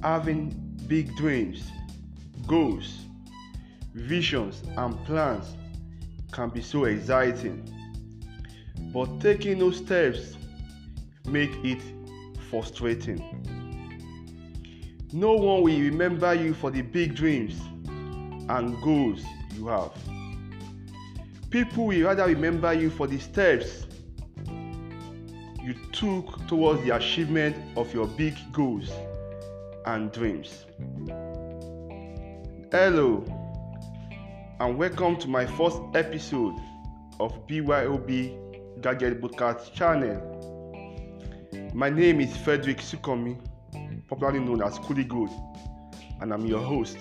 Having big dreams, goals, visions, and plans can be so exciting, but taking those steps make it frustrating. No one will remember you for the big dreams and goals you have. People will rather remember you for the steps you took towards the achievement of your big goals and dreams. Hello, and welcome to my first episode of BYOB Gadget Podcast channel. My name is Frederick Sukomi, popularly known as Coolie Gold, and I'm your host.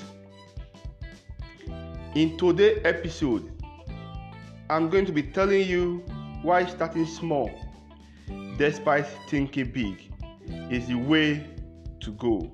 In today's episode, I'm going to be telling you why starting small, despite thinking big, is the way to go.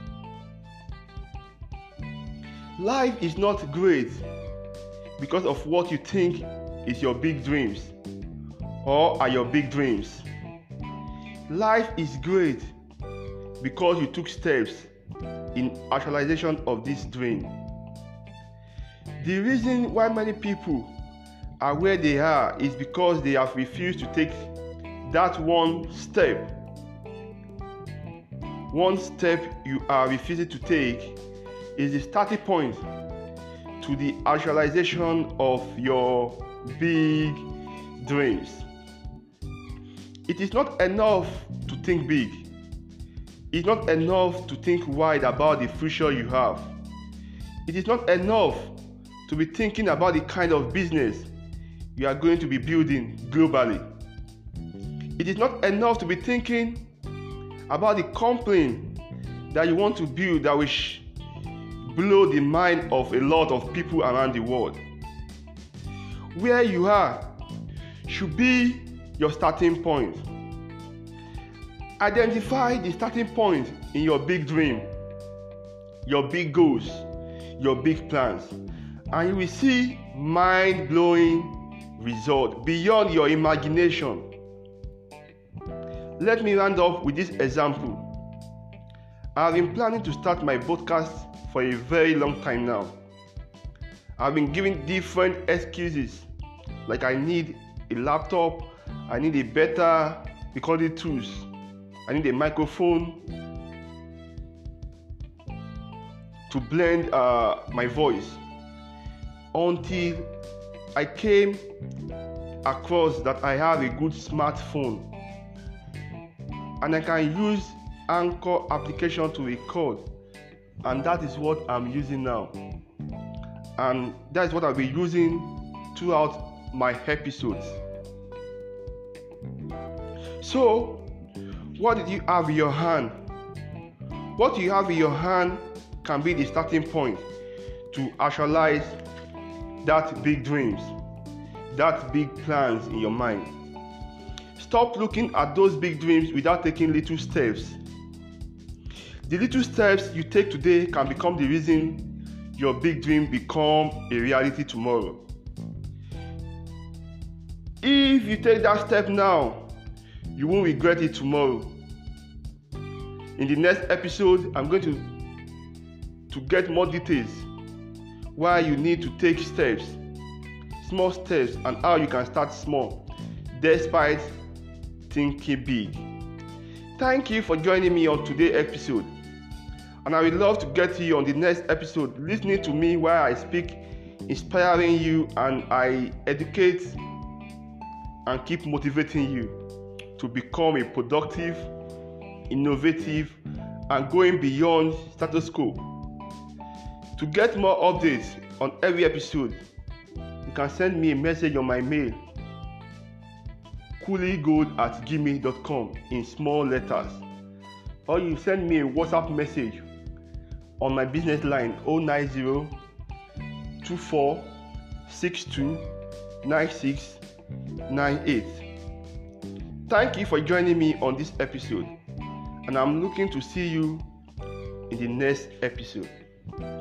Life is not great because of what you think is your big dreams or are your big dreams. Life is great because you took steps in actualization of this dream. The reason why many people are where they are is because they have refused to take that one step. One step you are refusing to take is the starting point to the actualization of your big dreams. It is not enough to think big. It's not enough to think wide about the future you have. It is not enough to be thinking about the kind of business you are going to be building globally. It is not enough to be thinking about the company that you want to build that will blow the mind of a lot of people around the world. Where you are should be your starting point. Identify the starting point in your big dream, your big goals, your big plans, and you will see mind-blowing results beyond your imagination. Let me round up with this example. I've been planning to start my podcast for a very long time now. I've been giving different excuses, like I need a laptop, I need a better recording tools, I need a microphone to blend my voice, until I came across that I have a good smartphone and I can use Anchor application to record, and that is what I'm using now, and that is what I'll be using throughout my episodes. So, what did you have in your hand? What you have in your hand can be the starting point to actualize that big dreams, that big plans in your mind. Stop looking at those big dreams without taking little steps. The little steps you take today can become the reason your big dream become a reality tomorrow. If you take that step now, you won't regret it tomorrow. In the next episode, I'm going to get more details why you need to take steps, small steps, and how you can start small despite thinking big. Thank you for joining me on today's episode, and I would love to get you on the next episode listening to me while I speak, inspiring you, and I educate and keep motivating you to become a productive, innovative, and going beyond status quo. To get more updates on every episode, you can send me a message on my mail, cooliegold@gmail.com in small letters, or you send me a WhatsApp message on my business line 090 24 62 96 98. Thank you for joining me on this episode, and I'm looking to see you in the next episode.